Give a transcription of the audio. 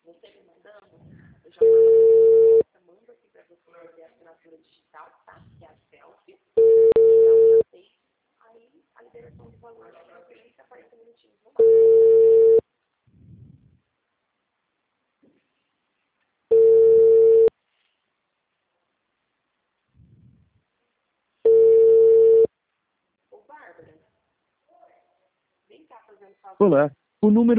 Você me mandando, eu já mando aqui para você fazer a assinatura digital, tá? Que é a selfie. Então, já sei. Aí, a liberação de valor de transferência a 40 minutinhos no máximo. Ô, Bárbara, vem cá fazendo favor. Olá, o número